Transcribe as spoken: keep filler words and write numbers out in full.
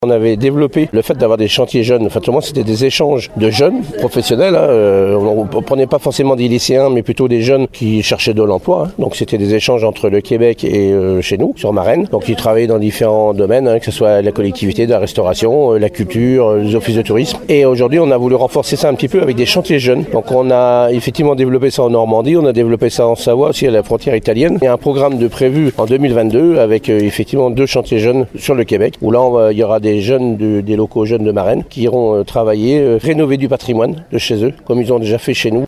On avait développé le fait d'avoir des chantiers jeunes. Enfin, tout le monde, c'était des échanges de jeunes professionnels. Hein. Euh, on ne prenait pas forcément des lycéens, mais plutôt des jeunes qui cherchaient de l'emploi. Hein. Donc, c'était des échanges entre le Québec et euh, chez nous, sur Marennes. Donc, ils travaillaient dans différents domaines, hein, que ce soit la collectivité, de la restauration, euh, la culture, euh, les offices de tourisme. Et aujourd'hui, on a voulu renforcer ça un petit peu avec des chantiers jeunes. Donc, on a effectivement développé ça en Normandie, on a développé ça en Savoie, aussi à la frontière italienne. Il y a un programme de prévu en deux mille vingt-deux avec euh, effectivement deux chantiers jeunes sur le Québec, où là, on va, il y aura des jeunes, de, des locaux jeunes de Marennes qui iront euh, travailler, euh, rénover du patrimoine de chez eux, comme ils ont déjà fait chez nous.